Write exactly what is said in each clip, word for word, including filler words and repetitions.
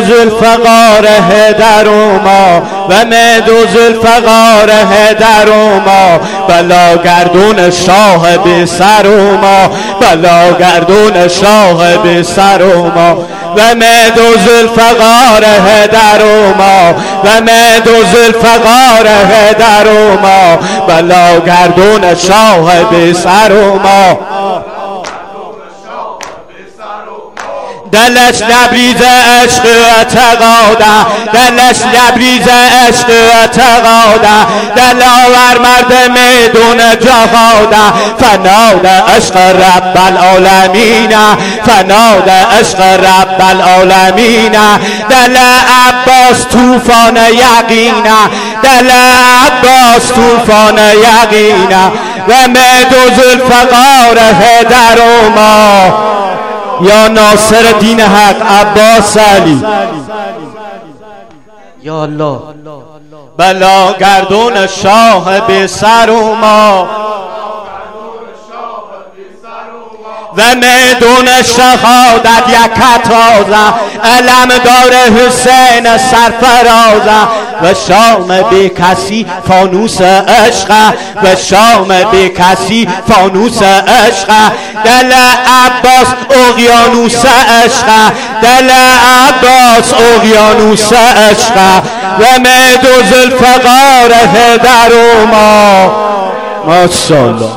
ذوالفقار حیدر ما و مهد ذوالفقار حیدر ما بلا گردون شاه بی سر ما بلا گردون شاه بی سر ما و مهد ذوالفقار حیدر ما و مهد ذوالفقار حیدر ما بلا گردون شاه بی سر ما دلش لبریز عشق اعتقاده دلش لبریز عشق اعتقاده دلاور مرد میدون جهاده فناد عشق رب العالمین فناد عشق رب العالمین دل عباس طوفان یقینا دل عباس طوفان یقینا و مهد ذوالفقار حیدر ما یا ناصر دین حق عباس علی یا الله بلا گردون شاه بی سر ما و میدون شهادت یک تازه علم دار حسین سرفرازه و شام بی کسی فانوس عشق و شام بی کسی فانوس عشق دل عباس اقیانوس عشق دل عباس اقیانوس عشق و مهد ذوالفقار حیدر ما ماشاءالله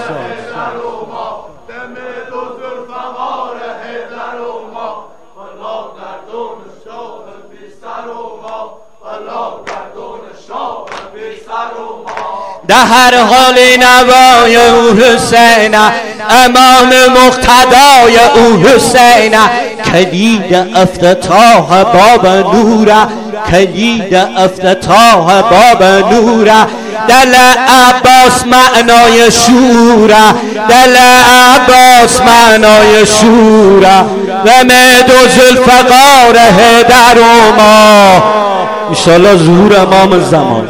در هر حال نوای او حسین امام مقتدای او حسین کلید افتتاح باب نور کلید افتتاح باب نور دل عباس معنای شور دل عباس معنای شور و مهد ذوالفقار حیدر ما انشاءالله ظهور امام زمان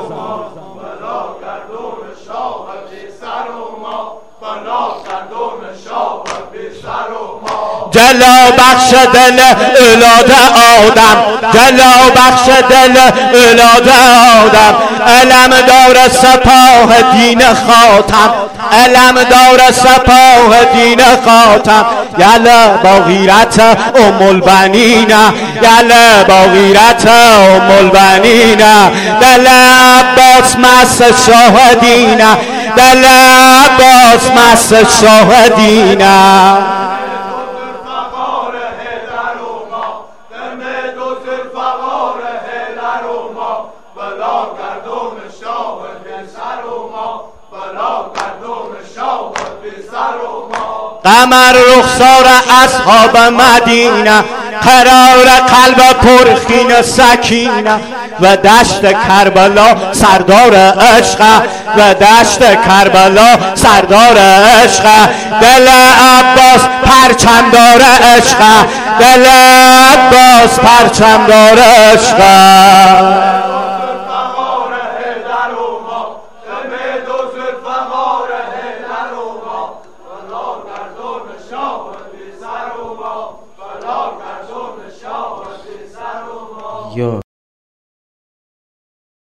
جلا بخش دل اولاد آدم جلا بخش دل اولاد آدم علم دار سپاه دین خاتم علم دار سپاه دین خاتم یلا با غیرت ام البنین یلا با غیرت ام البنین دل عباس مس شاهدین دل عباس مس شاهدین قمر رخسار اصحاب مدینه قرار قلب پرخین سکینه و دشت کربلا سردار عشق و دشت کربلا سردار عشق دل عباس پرچمدار عشق دل عباس پرچمدار عشق